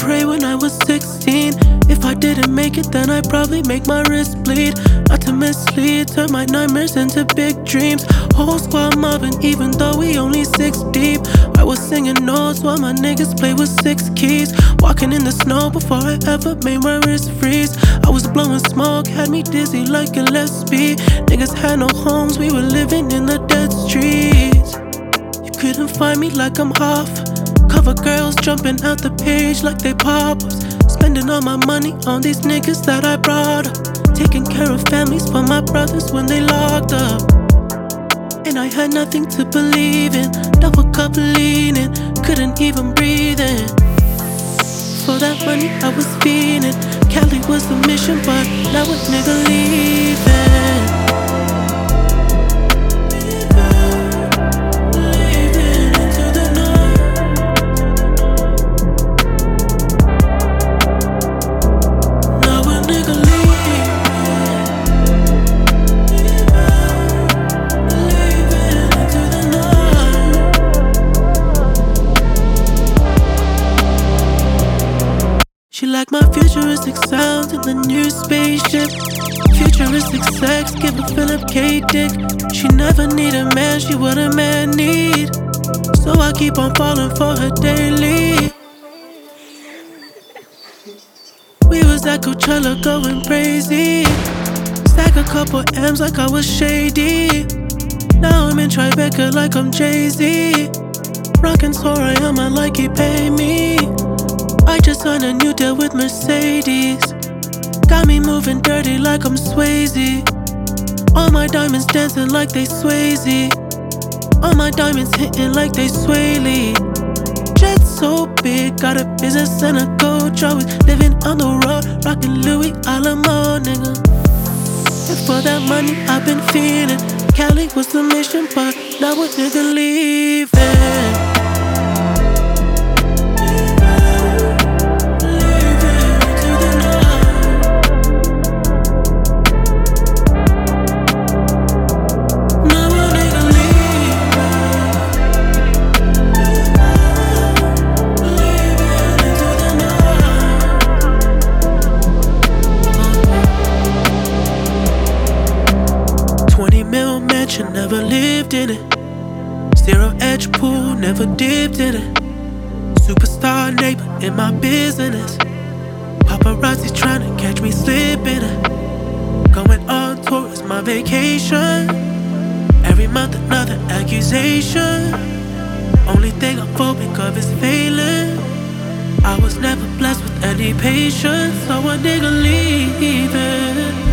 pray when I was 16. If I didn't make it, then I'd probably make my wrist bleed. Not to mislead, turn my nightmares into big dreams. Whole squad mobbing, even though we only 6 deep. I was singing notes while my niggas play with 6 keys. Walking in the snow before I ever made my wrist freeze. I was blowing smoke, had me dizzy like Gillespie. Niggas had no homes, we were living in the dead streets. You couldn't find me like I'm off. Cover girls jumping out the page like they pop-ups. Spending all my money on these niggas that I brought up. Taking care of families for my brothers when they locked up. And I had nothing to believe in. Double cup leaning, couldn't even breathe in. For that money I was feeling. Cali was the mission, but now a nigga leaving. She like my futuristic sound in the new spaceship. Futuristic sex, give a Philip K. dick. She never need a man, she what a man need. So I keep on falling for her daily. We was at Coachella going crazy. Stack a couple M's like I was shady. Now I'm in Tribeca like I'm Jay-Z. Rockin' Sorayama like he pay me. I just signed a new deal with Mercedes. Got me moving dirty like I'm Swayze. All my diamonds dancing like they Swayze. All my diamonds hitting like they Sway Lee. Jet so big, got a business and a coach. Always living on the road, rockin' Louis Alamo, nigga. And for that money I've been feeling. Cali was the mission, but now a nigga leaving. Never lived in it. Zero edge pool, never dipped in it. Superstar neighbor in my business. Paparazzi tryna catch me slipping it. Going on tour is my vacation. Every month another accusation. Only thing I'm phobic of is failing. I was never blessed with any patience, so a nigga leaving.